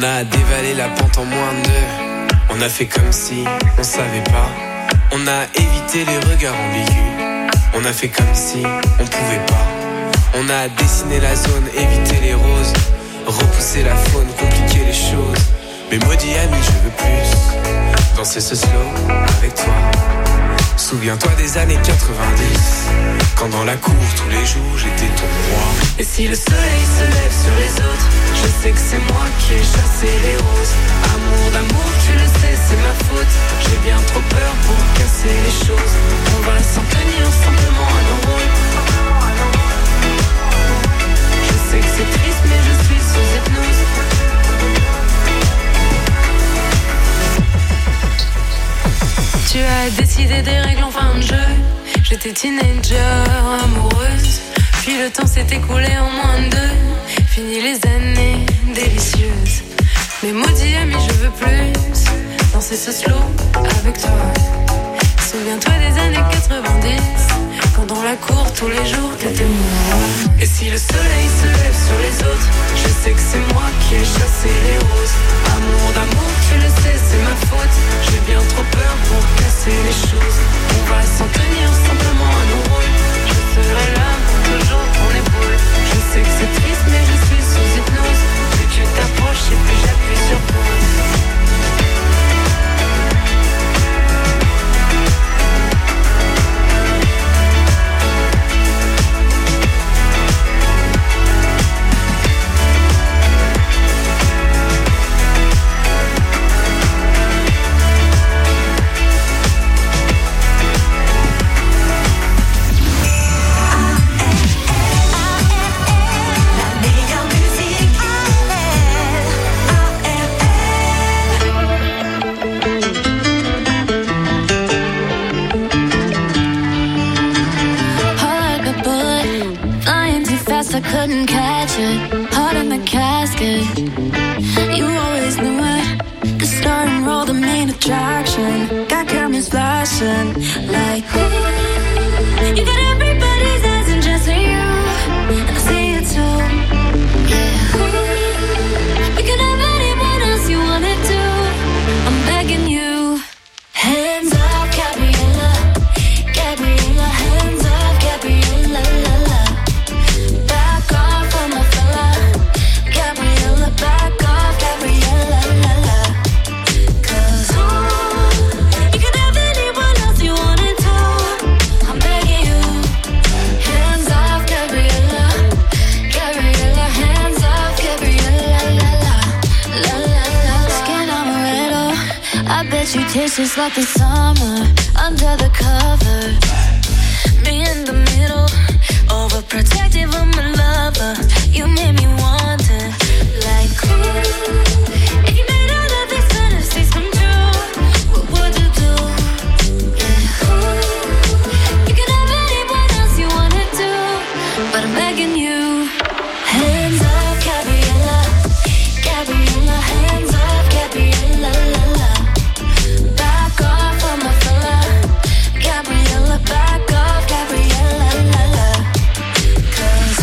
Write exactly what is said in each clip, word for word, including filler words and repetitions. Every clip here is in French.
a dévalé la pente en moins de deux. On a fait comme si on savait pas. On a évité les regards ambigus. On a fait comme si on pouvait pas. On a dessiné la zone, évité les roses, repousser la faune, compliquer les choses. Mais maudit ami, je veux plus danser ce slow avec toi. Souviens-toi des années quatre-vingt-dix, quand dans la cour tous les jours j'étais ton roi. Et si le soleil se lève sur les autres, je sais que c'est moi qui ai chassé les roses. Amour d'amour, tu le sais, c'est ma faute. J'ai bien trop peur pour casser les choses. On va s'en tenir simplement à nos rôles. Je sais que c'est triste mais je suis sous hypnose. Tu as décidé des règles en fin de jeu. J'étais teenager, amoureuse. Puis le temps s'est écoulé en moins de deux. Fini les années délicieuses. Mais maudit ami, je veux plus danser ce slow avec toi. Souviens-toi des années quatre-vingt-dix, quand dans la cour tous les jours t'étais moi. Et si le soleil se lève sur les autres, je sais que c'est moi qui ai chassé les roses. Amour d'amour, tu le sais, c'est ma faute. J'ai bien trop peur pour casser les choses. On va s'en tenir simplement à nos rôles. Je serai là pour toujours ton épaule. Je sais que c'est triste mais je suis sous hypnose. Plus tu t'approches et plus j'appuie sur pause. I couldn't catch it, heart in the casket. You always knew it, the star and roll, the main attraction. Got cameras flashing like ooh. You got everybody's eyes and just for you, and I see it too. Yeah, ooh. We could have anyone else you wanted to. I'm begging you, hands up, Gabriella, Gabriella, hands up, Gabriella, la la. Back off on my fella, Gabriella, back off, Gabriella, la la. Cause ooh, you could have anyone else you wanted to. I'm begging you, hands off, Gabriella, Gabriella, hands off, Gabriella, la la, la la la. Skin amaretto, I bet you taste just like the summer under the covers. Me in the middle, overprotective of my lover. You made me want it, like ooh. If you made all of these fantasies come true, what would you do? Yeah, ooh. You could have anyone else you wanted to, but I'm begging you, hands off, Gabriella, Gabriella, hands off, Gabriella, la la. Back off on my fella, Gabriella, back off, Gabriella, la la. Cause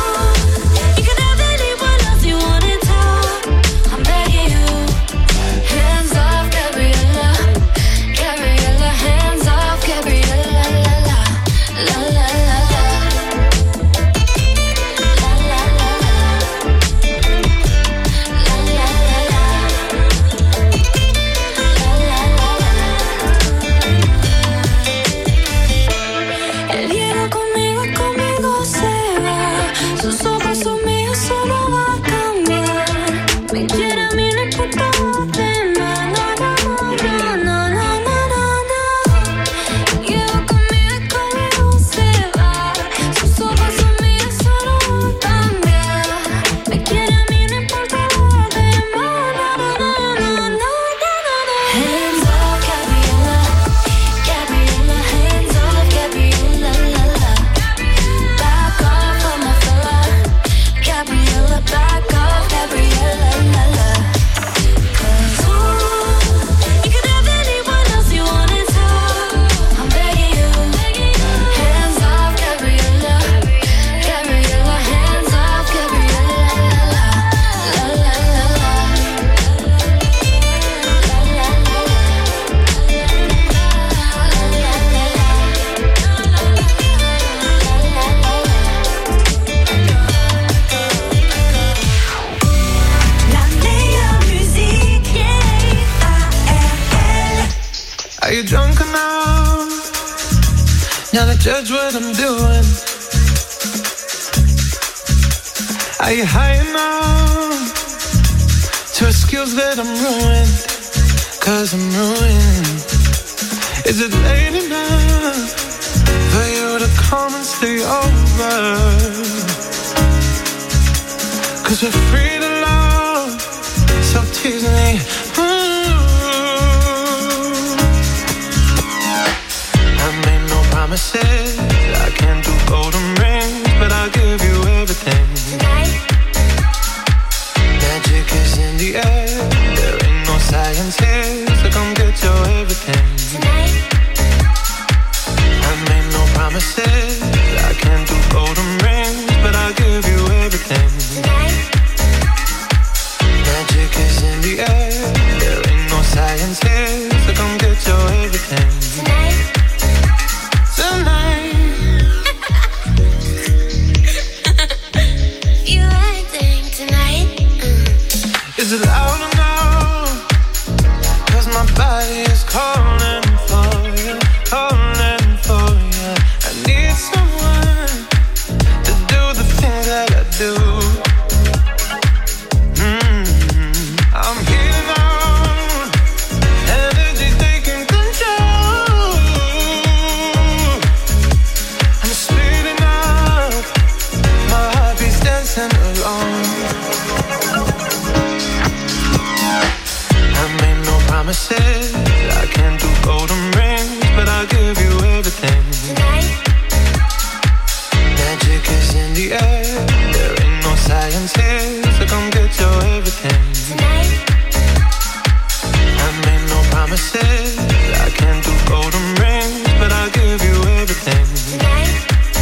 ooh, you could have anyone else you wanted to. I'm begging you, hands off, Gabriella, Gabriella, hands off, Gabriella, la la, la la la la. you drunk enough now to judge what I'm doing? Are you high enough to excuse that I'm ruined? Cause I'm ruined. Is it late enough for you to come and stay over? Cause we're free to love, so tease me. Promises, I can't do golden rings, but I'll give you everything. Tonight. Magic is in the air, there ain't no science here, so come get your everything. Tonight. I made no promises, I can't do golden rings, but I'll give you everything. Tonight. Magic is in the air, there ain't no science here, so come get your everything. Tonight. Is it loud enough? Cause my body is calling for you, calling for you. I need someone to do the things that I do. Mm-hmm. I'm here now, energy taking control. I'm speeding up, my heartbeat's dancing along. Promises, I can't do golden rings, but I'll give you everything. Tonight. Magic is in the air, there ain't no science here, so come get your everything. Tonight. I made no promises, I can't do golden rings, but I'll give you everything. Tonight.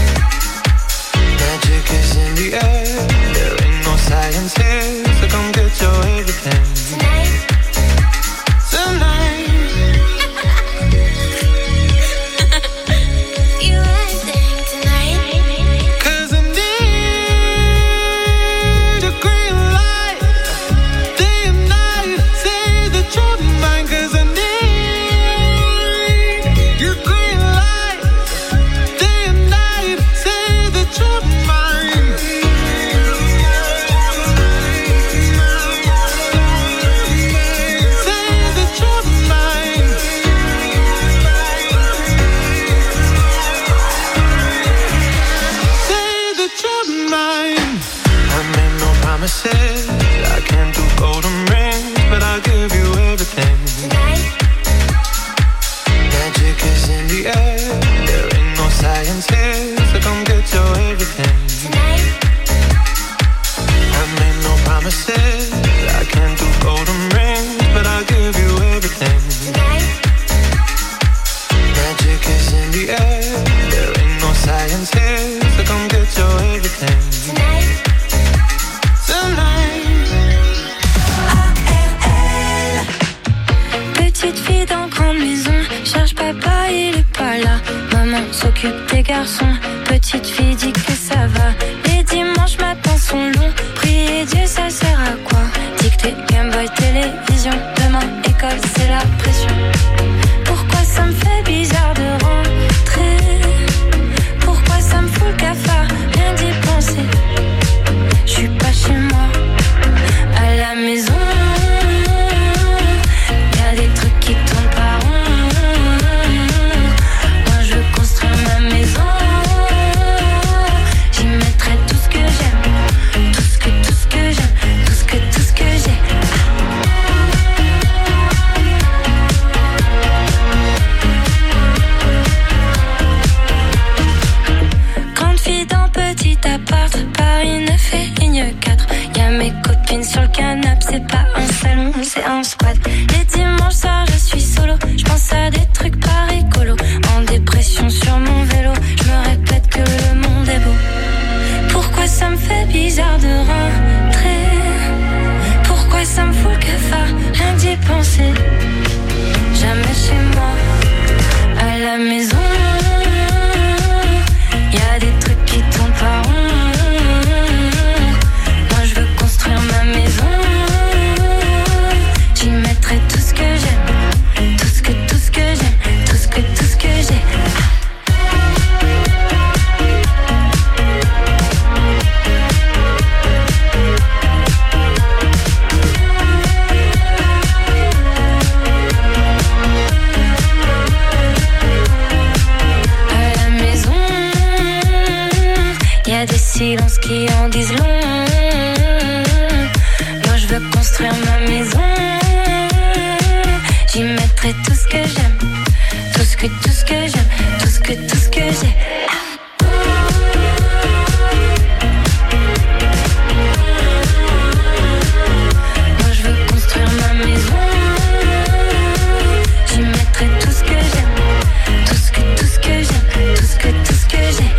Magic is in the air, there ain't no science here, so come get your everything. Tonight. I can't do golden rings, but I'll give you everything. Tonight. Magic is in the air, there ain't no science here, so come get your everything. Tonight. I made no promises, I can't do golden rings, but I'll give you everything. Tonight. Magic is in the air, there ain't no science here, so come get your everything. Tonight. Petite fille dans grande maison, cherche papa, il est pas là. Maman s'occupe des garçons, petite fille dit que ça va. Les dimanches matins sont longs, prier Dieu ça sert à quoi? Dictée, Game Boy, télévision, demain école c'est la pression. Pourquoi ça me fait bizarre de rentrer? Pourquoi ça me fout le cafard, rien d'y penser? Je suis pas chez moi, à la maison. Sur le canapé, c'est pas un salon, c'est un squat. Les dimanches soirs, je suis solo. Je pense à des trucs pas rigolos. En dépression sur mon vélo, je me répète que le monde est beau. Pourquoi ça me fait bizarre de rentrer? Pourquoi ça me fout le cafard, rien d'y penser? Jamais chez moi, à la maison. Y'a des trucs qui tournent pas rond. Ma maison, j'y mettrai tout ce que j'aime, tout ce que, tout ce que j'aime, les silences qui en disent long. Moi je veux construire ma maison. J'y mettrai tout ce que j'aime, tout ce que, tout ce que j'aime, tout ce que, tout ce que j'ai. Moi je veux construire ma maison. J'y mettrai tout ce que j'aime, tout ce que, tout ce que j'aime, tout ce que, tout ce que j'ai.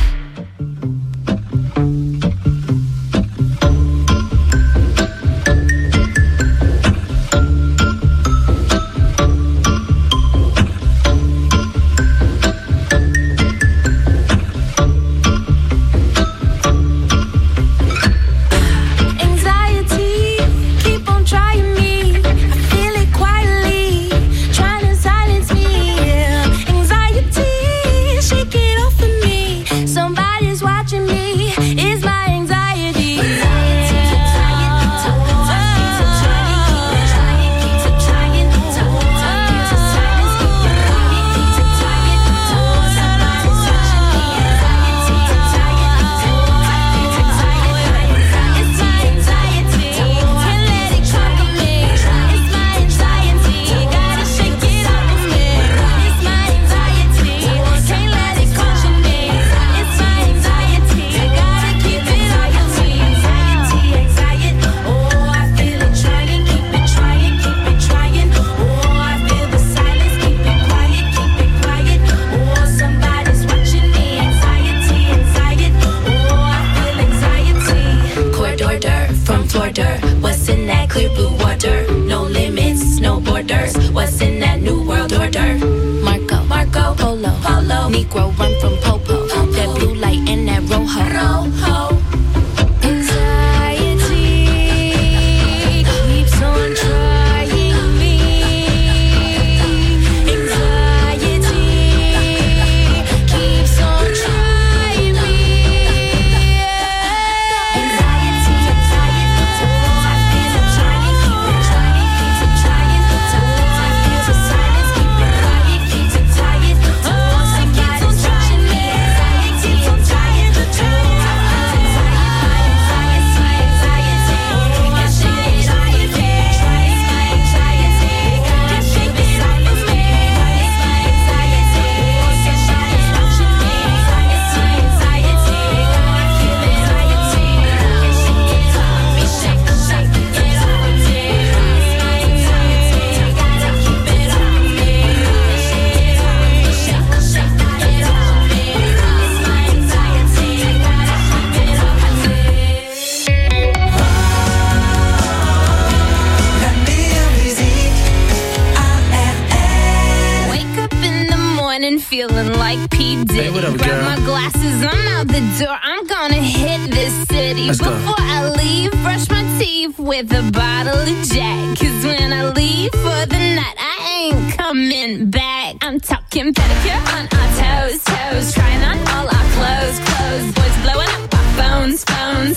Feeling like P. Diddy. Hey, what up, grab girl? my glasses, I'm out the door. I'm gonna hit this city. Let's go. Before I leave, brush my teeth with a bottle of Jack. Cause when I leave for the night, I ain't coming back. I'm talking pedicure on our toes, toes. Trying on all our clothes, clothes. Boys blowing up our phones, phones.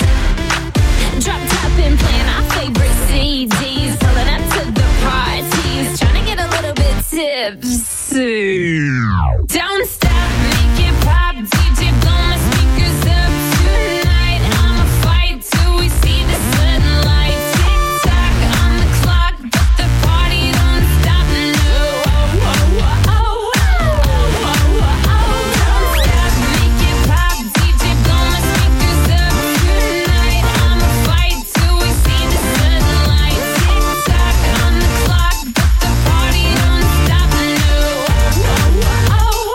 Drop top and playing our favorite C Ds. Pulling up to the parties. Trying to get a little bit tipsy. Don't stop, make it pop, D J blow my speakers up tonight. I'ma fight till we see the sunlight. Tick tock on the clock, but the party don't stop. No, oh, oh, oh, oh, oh, oh, oh. Don't stop, make it pop, D J blow my speakers up tonight. I'ma fight till we see the sunlight. Tick tock on the clock, but the party don't stop. No, oh, oh, oh.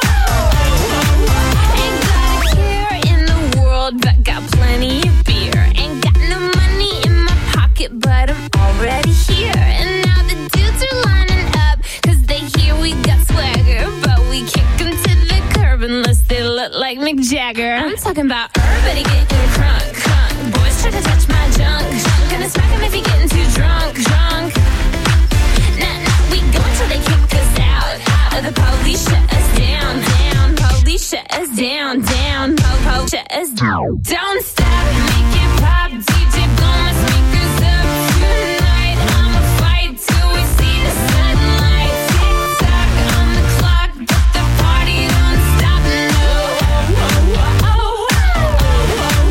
Ain't got a care in the world, but got plenty of beer. Ain't got no money in my pocket, but I'm already here. And now the dudes are lining up, cause they hear we got swagger. But we kick them to the curb unless they look like Mick Jagger. I'm talking about everybody getting crunk, crunk. Boys try to touch my junk, junk. Gonna smack him if he getting too drunk, drunk. Nah, nah, we go until they kick us out, out. The police shut us down, down. Police shut us down, down. Po-po shut us down. Don't stop, make it pop, D J blow my speakers up tonight. I'ma fight till we see the sunlight. Tick tock on the clock, but the party don't stop. No, oh, oh, oh, oh, oh, oh.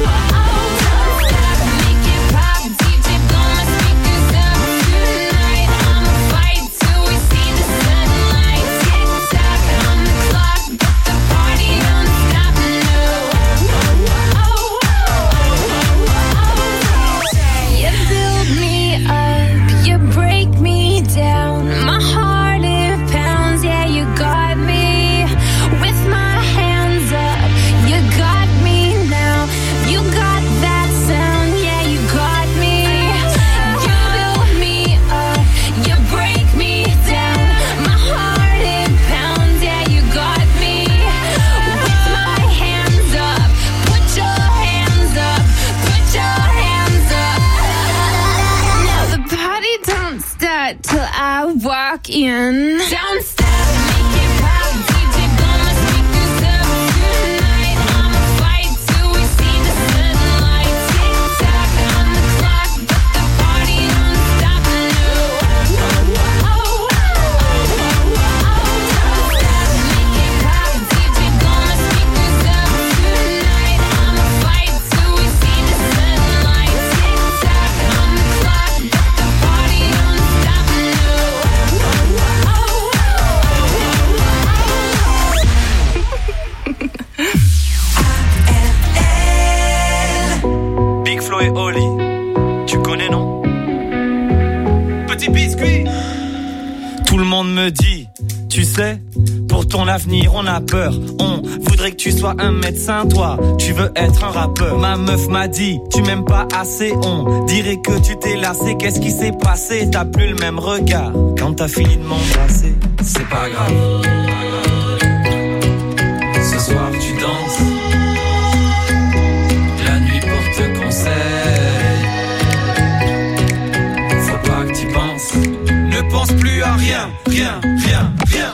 talking. Don't stop, make it pop. D J blow my speakers up tonight. I'ma fight till we see the sunlight. Tick tock on the clock, but the party don't stop. No. Oh, oh, oh, oh, oh, oh. Don't stop, make it pop. D J blow my speakers up tonight. I'ma fight till we see the sunlight. Tick tock on the clock, but the party don't stop. No. Big Flo et Oli, tu connais non? Petit biscuit. Tout le monde me dit, tu sais, pour ton avenir on a peur. On voudrait que tu sois un médecin, toi tu veux être un rappeur. Ma meuf m'a dit, tu m'aimes pas assez. On dirait que tu t'es lassé. Qu'est-ce qui s'est passé? T'as plus le même regard quand t'as fini de m'embrasser. C'est pas grave, ce soir tu danses. La nuit porte conseil. Faut pas que tu penses. Ne pense plus à rien, rien, rien, rien.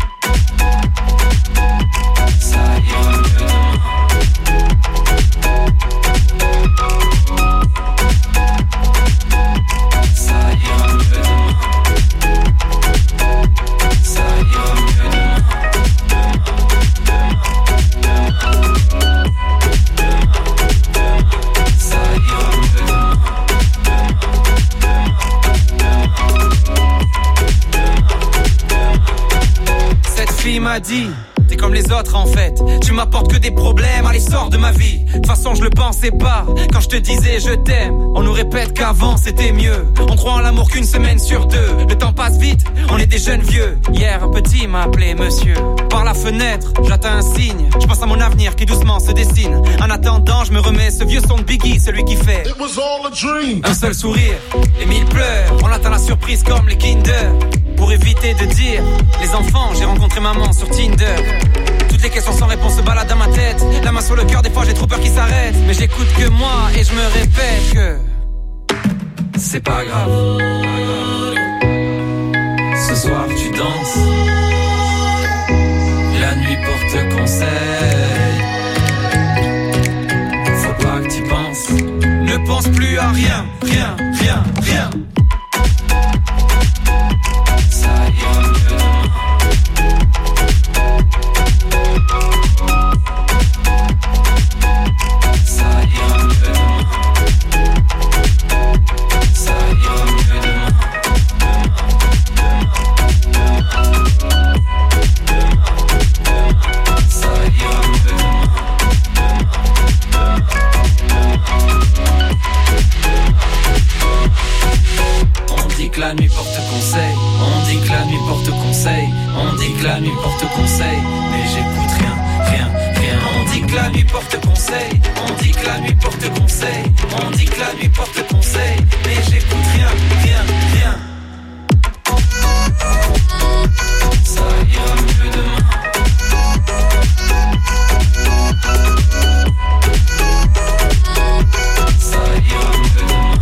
Ça ira mieux demain. Ça ira mieux demain. Ça ira mieux demain. Ça ira mieux demain. Cette fille m'a dit, t'es comme les autres en fait. Tu m'apportes que des problèmes, allez sors de ma vie. De toute façon je le pensais pas quand je te disais je t'aime. On nous répète qu'avant c'était mieux. On croit en l'amour qu'une semaine sur deux. Le temps passe vite, on est des jeunes vieux. Hier un petit m'a appelé monsieur. Par la fenêtre, j'attends un signe. Je pense à mon avenir qui doucement se dessine. En attendant je me remets ce vieux son de Biggie, celui qui fait It was all a dream. Un seul sourire et mille pleurs. On attend la surprise comme les Kinder. Pour éviter de dire les enfants, j'ai rencontré maman sur Tinder. Toutes les questions sans réponse se baladent dans ma tête. La main sur le cœur, des fois j'ai trop peur qu'il s'arrête. Mais j'écoute que moi et je me répète que c'est pas grave. Ce soir tu danses. La nuit porte conseil. Faut pas que tu penses. Ne pense plus à rien, rien, rien, rien. Ça ira mieux demain. Ça ira mieux demain. Ça ira mieux demain. Ça ira mieux demain. On dit que la nuit porte conseil. On dit que la nuit porte conseil. On dit que la nuit porte conseil. Mais j'écoute rien, rien, rien. On dit que la nuit porte conseil. On dit que la nuit porte conseil. On dit que la nuit porte conseil. Mais j'écoute rien, rien, rien. Ça ira mieux demain. Ça ira mieux demain.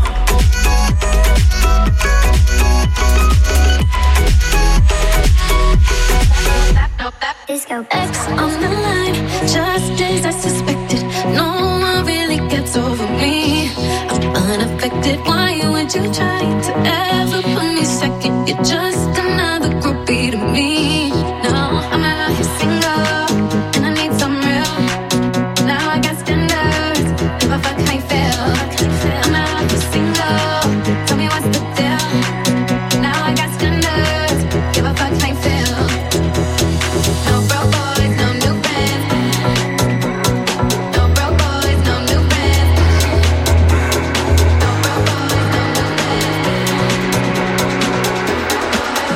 X on the line, just as I suspected. No one really gets over me. I'm unaffected. Why would you try to ever put me second? You're just another groupie to me. No, I'm out here single, and I need some real. Now I got standards. Give a fuck how you feel. I'm out here single. Tell me what's the deal. Now I got standards. Give a fuck how you feel. No broke boys, no new bands. No broke boys, no new bands. No broke boys, no new bands.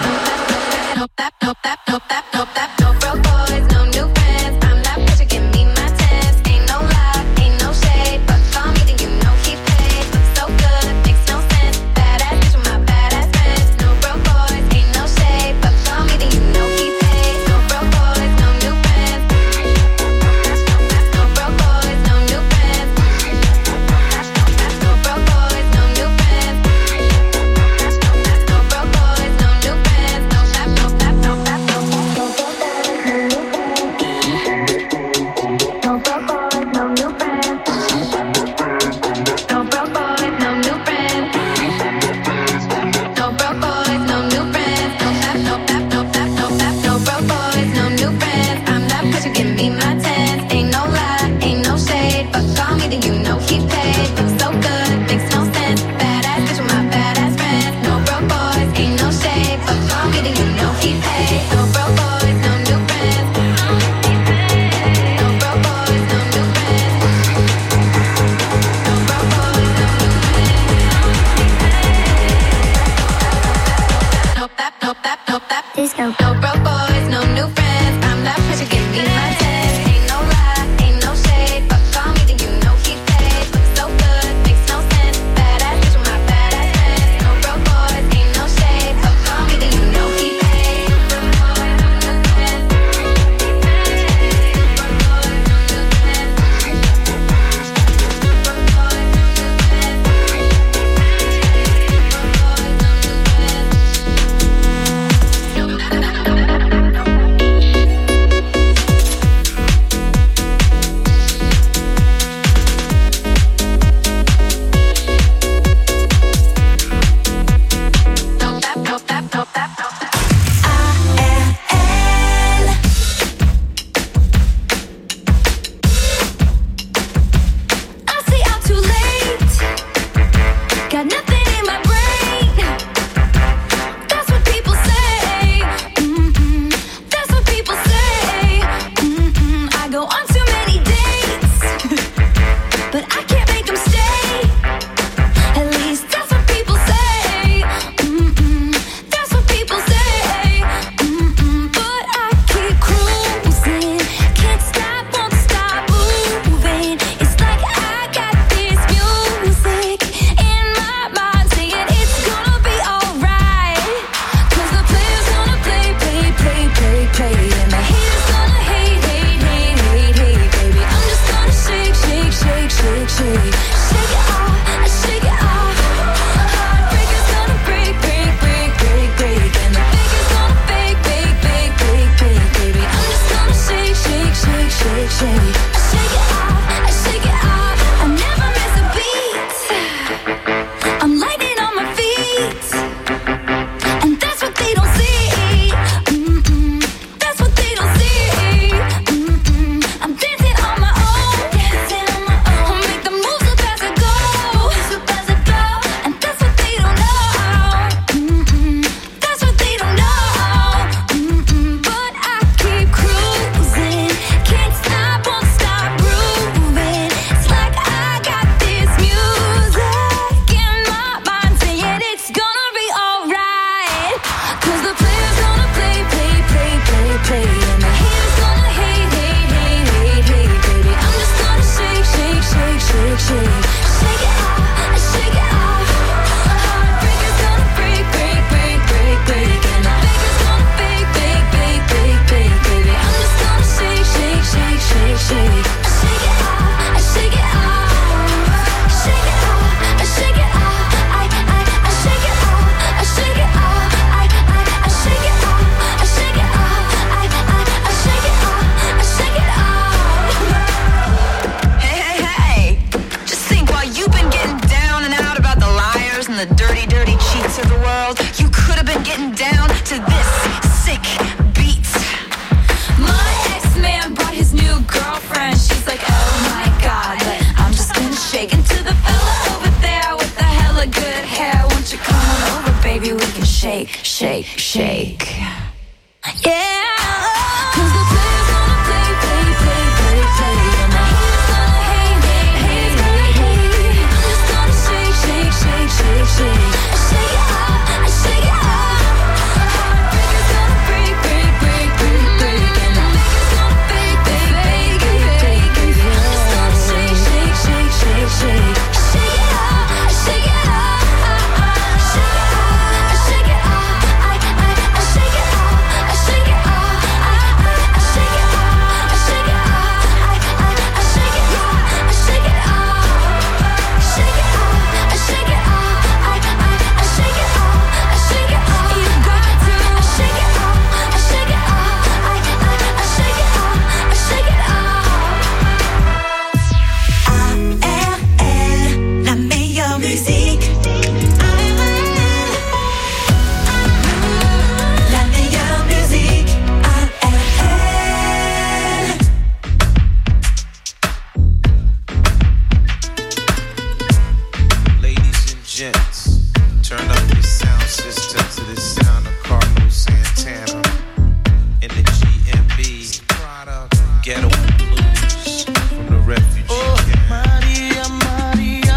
he paid. Looks so good, makes no sense. Badass bitch with my badass friends. No broke boys, ain't no shade. Fuck wrong with it, you know he paid. No broke boys, no new friends. No broke boys, no new friends. No broke boys, no new friends. Nope, that, nope, that, nope, that. Disco. No broke boys, no new friends. I'm that pressure, give me my test. Ain't no lie, ain't no shade. Fuck call me, then you know he paid. Looks so good, makes no sense. Badass bitch with my badass friends. No broke boys, ain't no shade. Fuck call me, then you know he paid. Broke boys, no new friends. Broke boys, no new friends. Broke boys, no new friends. Broke boys, no new gents, turn up your sound system to the sound of Carlos Santana in the G M B Ghetto Blues from the refugee oh, camp. Maria, Maria,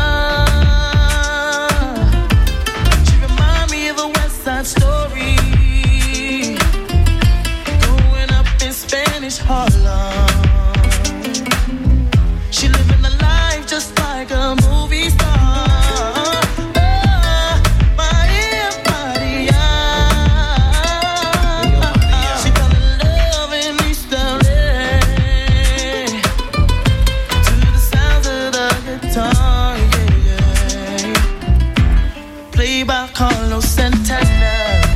she remind me of a West Side Story, growing up in Spanish Harlem. She living a life just like a movie star. By Carlos Santana.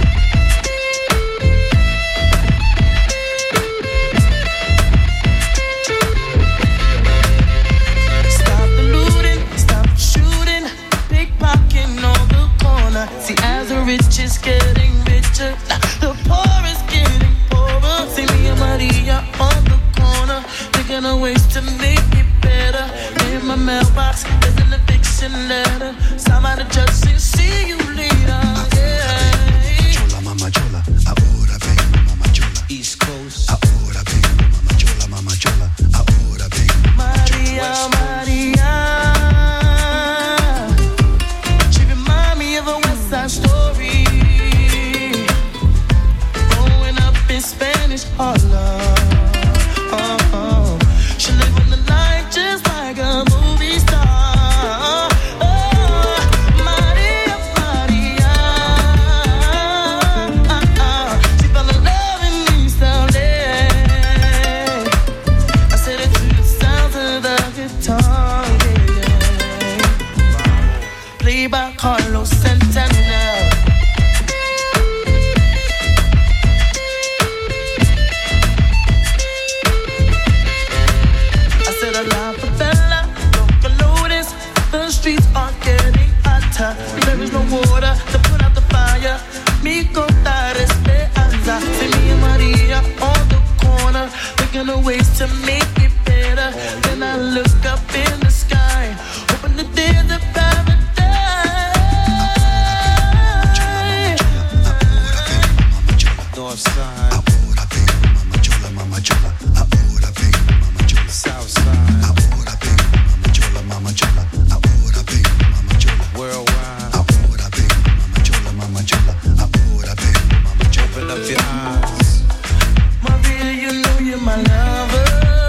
Stop the looting, stop the shooting, pickpocketing on the corner. See, as the rich is getting richer, the poor is getting poorer. See me and Maria on the corner, thinking of ways to make it better. In my mailbox, there's an eviction letter. Somebody just says, see you later. Yeah. Chola, mama chola, ahora vengo, mama chola. East Coast. Ahora vengo, mama chola, mama chola. Ahora vengo, mama chola. Maria, Maria, she remind me of a West Side Story, growing up in Spanish Harlem. Oh, oh. She living the life just like a movie star. Oh, Maria, Maria, she fell in love in East L A. I said it to the sounds of the guitar, yeah, yeah. Played by Carlos Santana. A la favela, local lotus, the streets are getting hotter. There is no water to put out the fire. Mi contar esperanza. See me and Maria on the corner, thinking of ways to make it better. Then I look up in the sky, hoping the days of paradise. North side. Ahora vengo, mama chola, mama chola. Ahora vengo, mama chola. South side. Ahora vengo, mama chola, mama chola. Ahora vengo, mama chola. Worldwide. Ahora vengo, mama chola, mama chola. Ahora vengo, mama chola. Open up your eyes. Maria, you know you're my lover.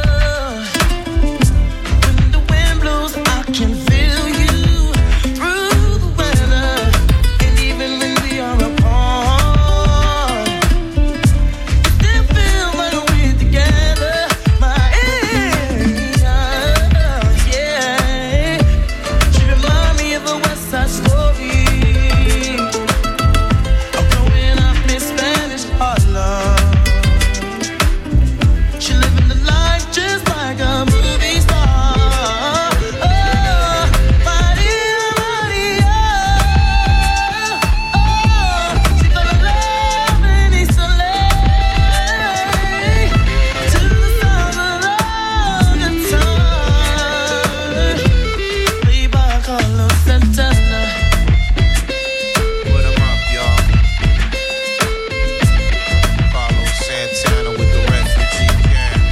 When the wind blows, I can feel you through the weather. And even when we are apart, it still feels like we're together. Maria, yeah. She remind me of a West Side Story, of growing up in Spanish Harlem. She living the life just like a movie star. Oh, Maria, Maria. Oh, she fell in love in East L A. To the sound of the guitar. Played by Carlos Santana. Put 'em up, y'all. Carlos Santana with the refugee camp.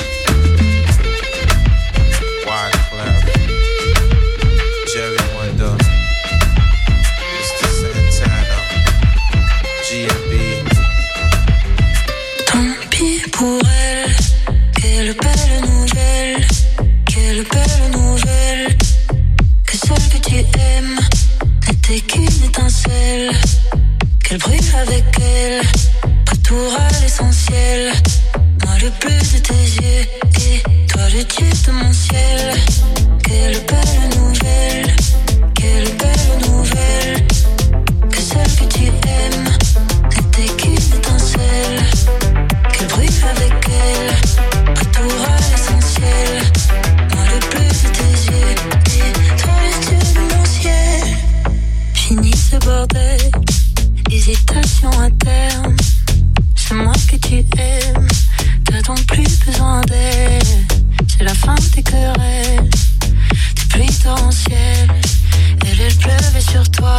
Wyclef, Jerry Wonder, Mister Santana, G M B. Tant pis pour elle, quelle belle nouvelle, quelle belle nouvelle, que celle que tu aimes n'était qu'une étincelle, qu'elle brille avec elle, retour à l'essentiel, moi le bleu de tes yeux et toi le dieu de mon ciel, quelle belle nouvelle, quelle belle nouvelle, que celle que tu aimes n'était qu'une étincelle, qu'elle brille avec elle, retour à l'essentiel, moi le bleu de tes yeux et toi le dieu de mon ciel. Fini ce bordel, hésitation à terme, c'est moi que tu aimes, t'as donc plus besoin d'elle, c'est la fin des querelles, des pluies torrentielles, elle elle pleuvait sur toi.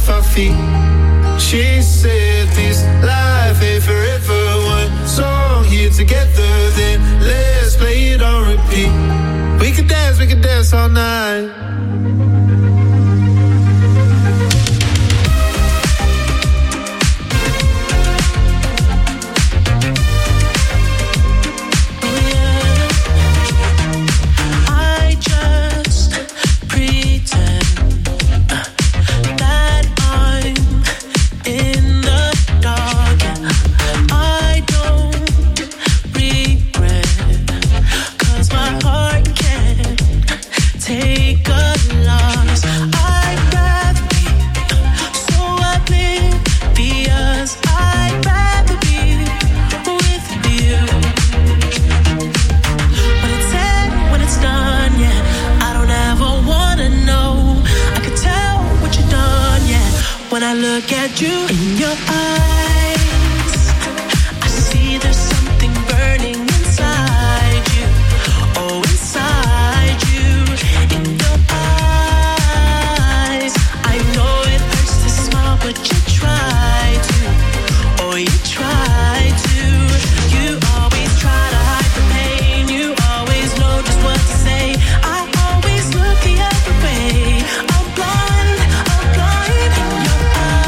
off our feet. She said this life ain't forever. One song here together, then let's play it on repeat. We could dance, we could dance all night. Look at you in your eyes, I see there's something burning inside you. Oh, inside you, in your eyes. I know it hurts to smile, but you try to. Oh, you try to. You always try to hide the pain. You always know just what to say. I always look the other way. I'm blind, I'm blind in your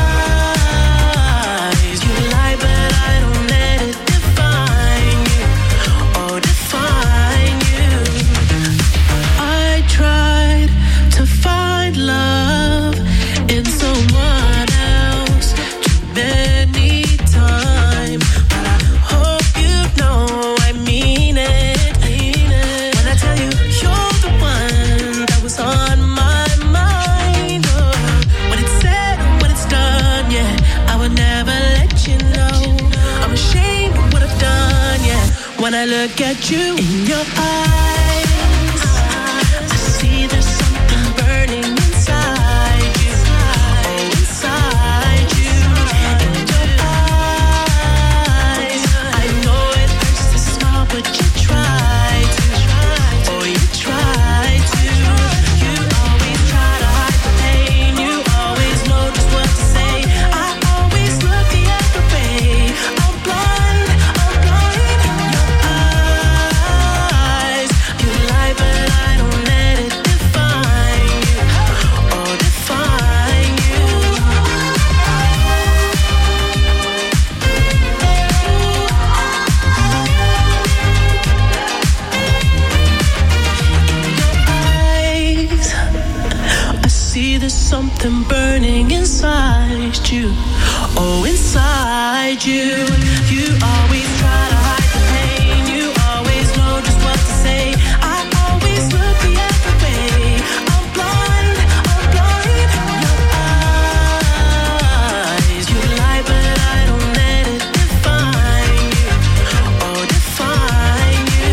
eyes. You lie, but I don't let it define you. Oh, define you. I tried to find love in someone else too many times, but I hope you know I mean it. When I tell you you're the one that was on my mind. Oh, when it's said, when it's done, yeah, I would never let you know. I'm ashamed of what I've done, yeah. When I look at you in your eyes, I see there's something burning inside you. Oh, inside you, in your eyes. I know it hurts to smile, but you try to. Oh, you try to. You always try to hide the pain. You always know just what to say. I always look the other way. I'm blind, I'm blind in your eyes. You lie, but I don't let it define you. Oh, define you. Eyes, I see there's something burning inside you. Oh, inside you. You always try to hide the pain. You always know just what to say. I always look the other way. I'm blind, I'm blind in your eyes. You lie, but I don't let it define you. Oh, define you.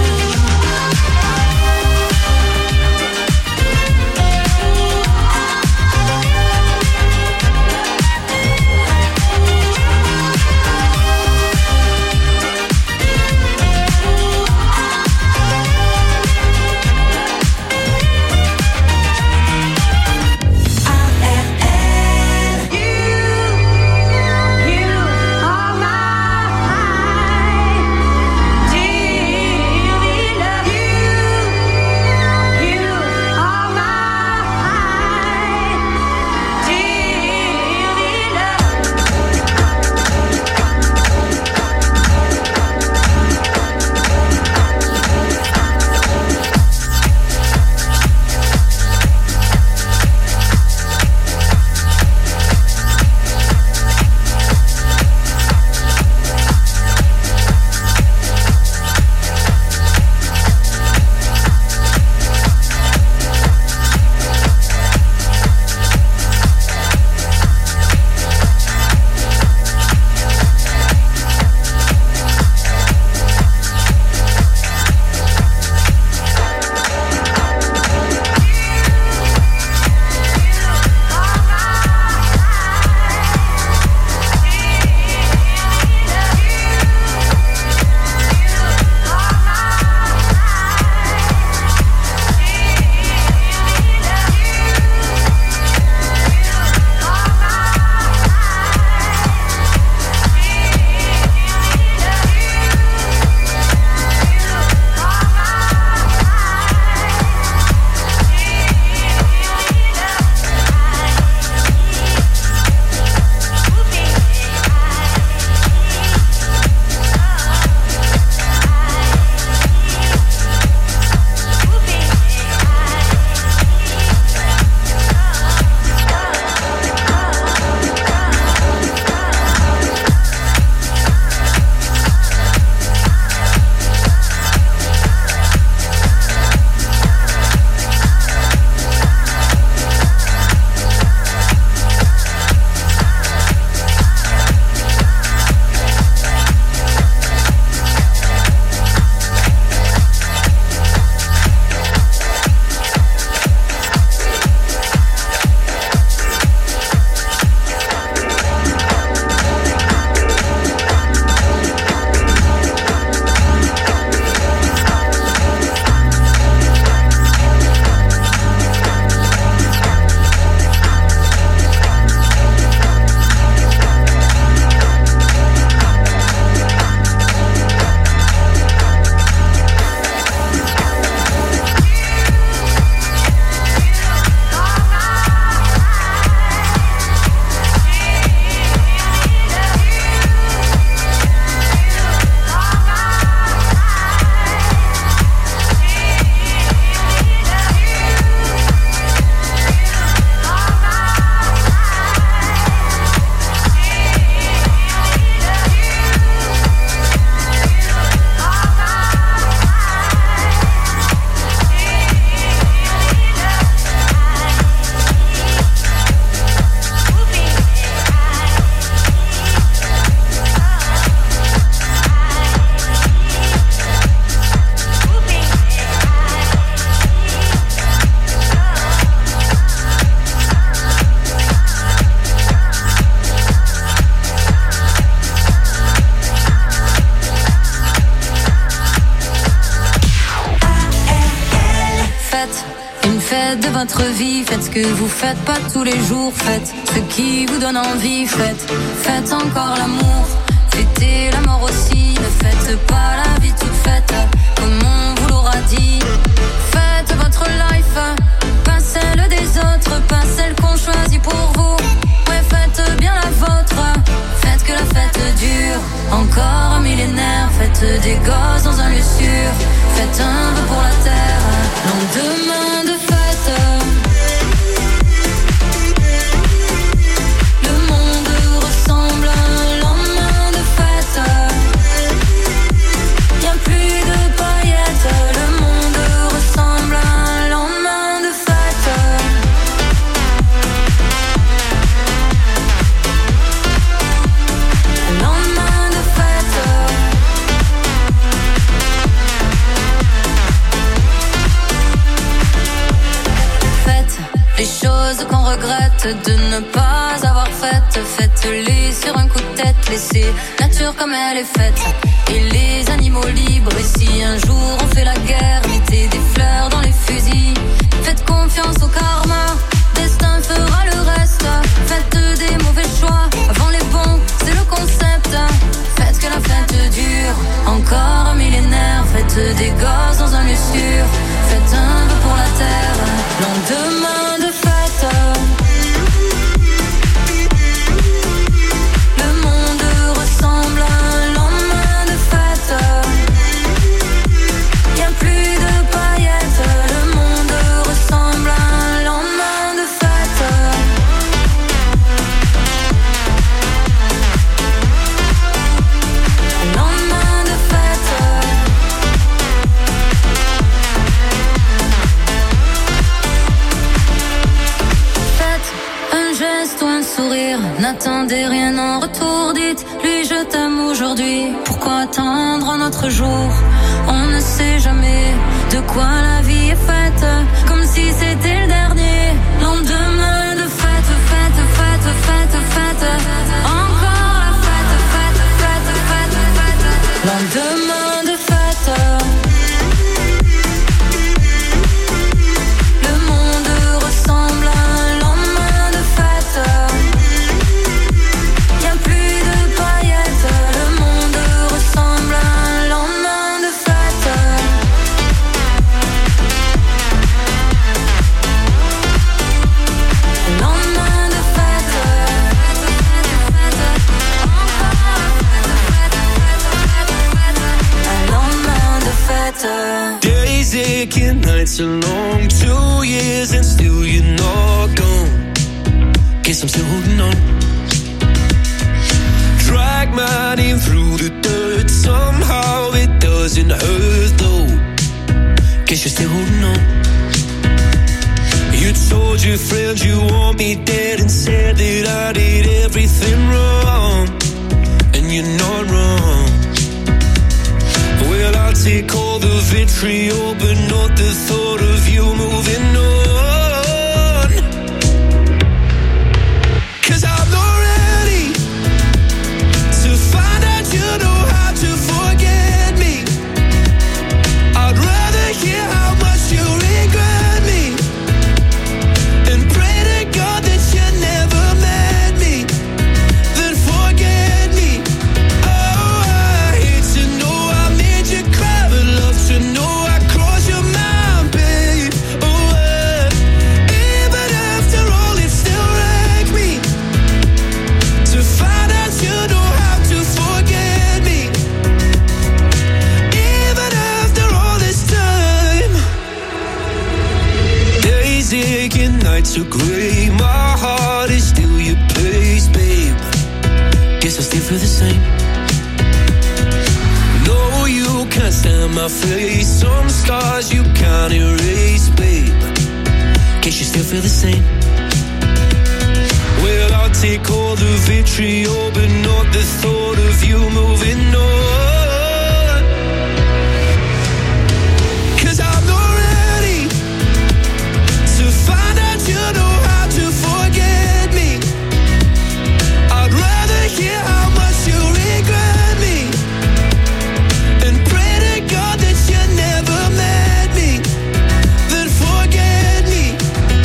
votre vie, faites ce que vous faites pas tous les jours, faites ce qui vous donne envie, faites, faites encore l'amour, fêtez la mort aussi, ne faites pas la vie toute faite, comme on vous l'aura dit. Faites votre life, pas celle des autres, pas celle qu'on choisit pour vous. Ouais, faites bien la vôtre, faites que la fête dure encore un millénaire, faites des gosses dans un lieu sûr, faites un vœu pour la terre, lendemain de fête. Le monde ressemble à un lendemain de fête. Y'a plus de paillettes, le monde ressemble à un lendemain de fête. Un lendemain de fête. Faites les choses qu'on regrette de ne pas avoir faites. Faites-les sur un coup de tête, laissez nature comme elle est faite. Et les animaux libres, et si un jour on fait la guerre, mettez des fleurs dans les fusils. Faites confiance au karma, destin fera le reste. Faites des mauvais choix avant les bons, c'est le concept. Faites que la fête dure encore un millénaire, faites des gosses dans un lieu sûr, faites un vœu pour la terre, lendemain de fête. Le monde ressemble à un lendemain de fête. Y'a plus de paillettes, le monde ressemble à un lendemain de fête. Un lendemain de fête. Faites un geste ou un sourire, n'attendez rien en retour, dites-lui je t'aime aujourd'hui. Pourquoi attendre un autre jour? On ne sait jamais de quoi la vie est faite, comme si c'était le dernier. Lendemain de fête, fête, fête, fête, fête. Encore la fête, fête, fête, fête, fête. Lendemain de fête. Le monde ressemble à un lendemain de fête. Y'a plus de paillettes, le monde ressemble à un lendemain de fête. Un lendemain de fête. Un lendemain de fête. Days aching, nights are long, two years and still you're not gone. Guess I'm still holding on. Drag my name through the dirt, somehow it doesn't hurt though. Guess you're still holding on. You told your friends you want me dead and said that I did everything wrong, and you're not wrong. Well, I'll take all the vitriol, but not the thought of you moving on. 'Cause I'm not ready to find out you know how to forget me. I'd rather hear how much you regret me and pray to God that you never met me, then forget me. Oh, I hate to know I made you cry, but love to know I crossed your mind, babe. Oh, uh, even after all, it still wrecked me to find out you know how to forget me. Even after all this time, days aching, nights are gray. My heart is still your place, babe. Guess I still feel the same. No, you can't stand my face. Some scars you can't erase, babe. Guess you still feel the same. Well, I'll take all the vitriol, but not the thought of you moving on. 'Cause I'm not ready to find out you know how to forget me. I'd rather hear how much you regret me and pray to God that you never met me, then forget me.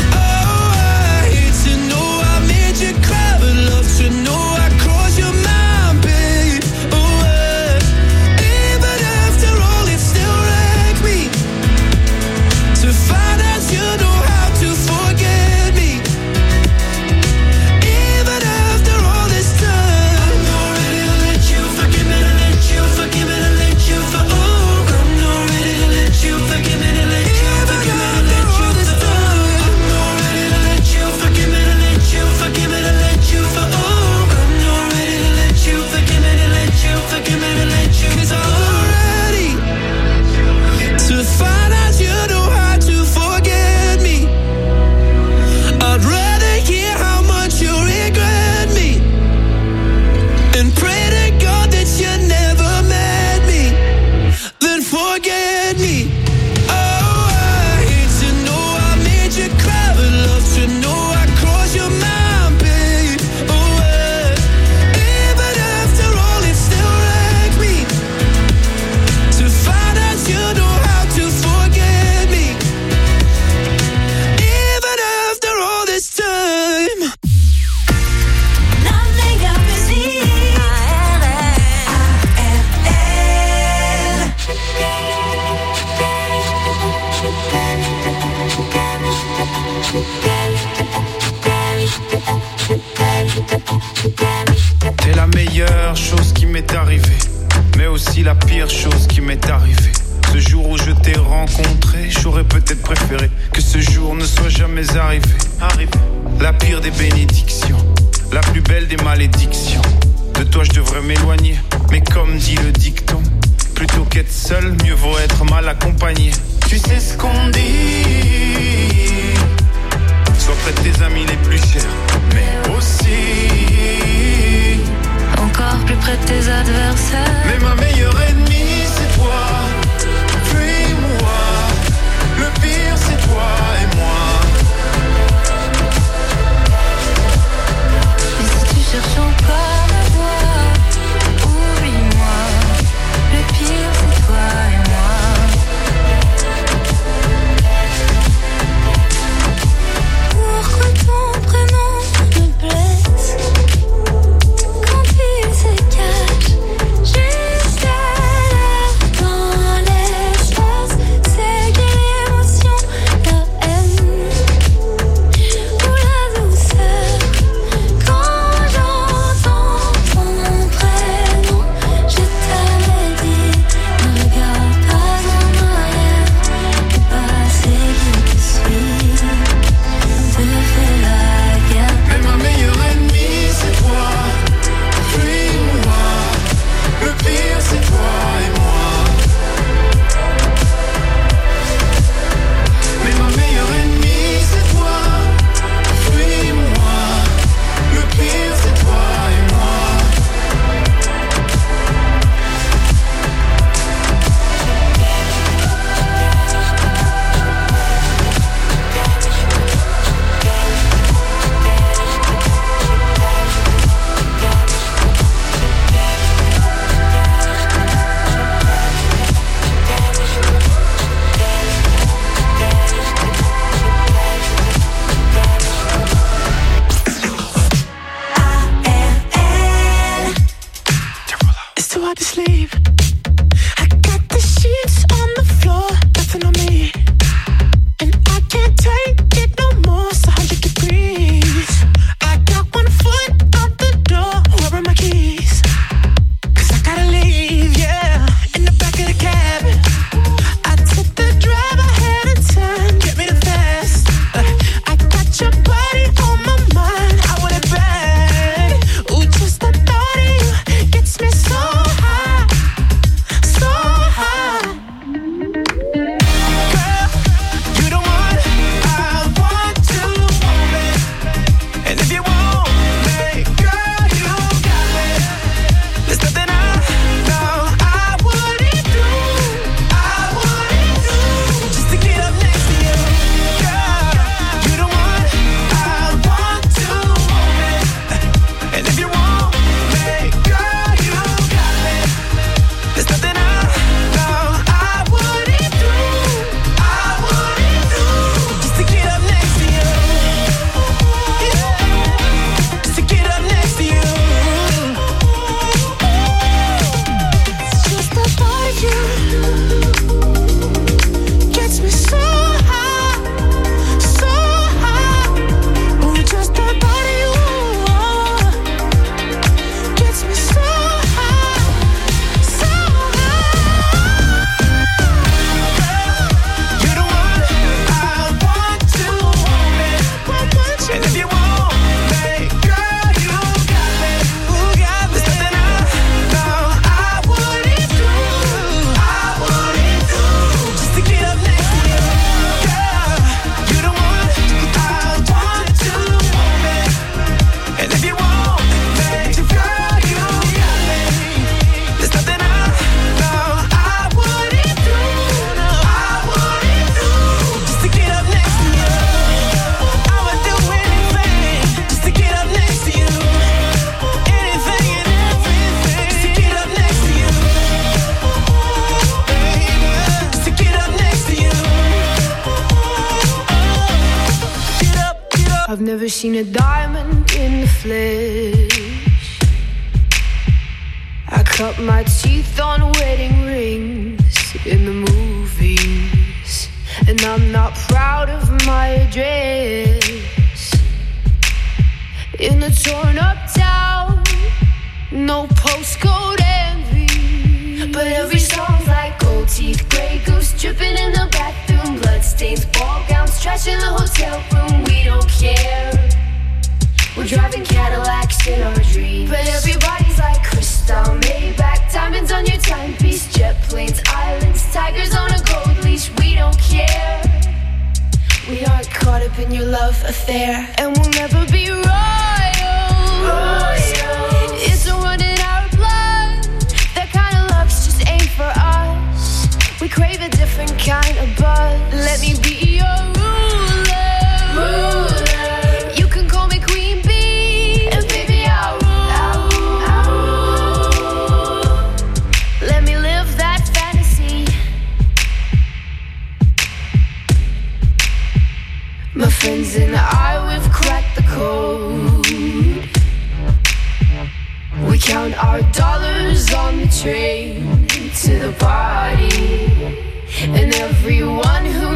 T'es la meilleure chose qui m'est arrivée, mais aussi la pire chose qui m'est arrivée. Ce jour où je t'ai rencontré, j'aurais peut-être préféré que ce jour ne soit jamais arrivé. Arrivé. La pire des bénédictions, la plus belle des malédictions. De toi je devrais m'éloigner, mais comme dit le dicton, plutôt qu'être seul, mieux vaut être mal accompagné. Tu sais ce qu'on dit, sois près de tes amis les plus chers, mais aussi encore plus près de tes adversaires. Mais ma meilleure ennemie c'est toi, puis moi. Le pire c'est toi et moi. Et si tu cherches encore à voir, oublie-moi. Le pire c'est toi et moi. Pourquoi ton prénom me blesse quand il se cache juste là dans l'espace? C'est quelle émotion, la haine ou la douceur quand j'entends ton prénom? Je t'avais dit, ne regarde pas en arrière, le passé qui te suit te fait la guerre. Mais ma meilleure ennemie c'est toi, puis moi. Le pire c'est toi et moi. Mais ma meilleure ennemie c'est toi, puis moi. Le pire c'est toi et moi. It's too hard to sleep. I got the sheets on the floor, nothing on me. And I can't take it no more, it's one hundred degrees. I got one foot out the door, where are my keys? Cause I gotta leave, yeah, in the back of the cab. I took the drive ahead of time, get me the fast. Uh, I got your body on my mind, I want it bad. Ooh, just the thought of you gets me so high, so high. Girl, you the one I want to hold it. And if you want me, girl, you got me. There's nothing I know I wouldn't do, I wouldn't do, just to get up next to you. Girl, you the one I want to hold it. And if you want me, girl, you got me. There's nothing I know I wouldn't do, I wouldn't do, just to get up next to you. Yeah, just to get up next to you. Just the thought of you gets me so high, so high. Ooh, just the thought of you gets me so high, so high. Girl, you're the one I want to hold it. And if you want me, girl, you got me. There's nothing I know I wouldn't do, I wouldn't do, just to get up next to you. Girl, you're the one I want to hold it. And if you want me, girl, you got me. There's nothing I know I wouldn't do, I wouldn't do, just to get up next to you. I would do anything just to get up next to you. Anything and everything just to get up next to you. Baby, just to get up next to you. Get up, get up. I've never seen a diamond in the flesh. I cut my teeth on wedding rings in the movies, and I'm not proud of my address. In the torn up crash in the hotel room, we don't care. We're driving Cadillacs in our dreams, but everybody's like crystal, Maybach, diamonds on your timepiece, jet planes, islands, tigers on a gold leash. We don't care. We aren't caught up in your love affair, and we'll never be royals. Royals. It's a run in our blood. That kind of luck's just ain't for us. We crave a different kind of buzz. Let me be your ruler. Ruler. You can call me Queen Bee, and baby I'll rule. I'll rule. Let me live that fantasy. My friends and I, we've cracked the code. We count our dollars on the train to the party, and everyone who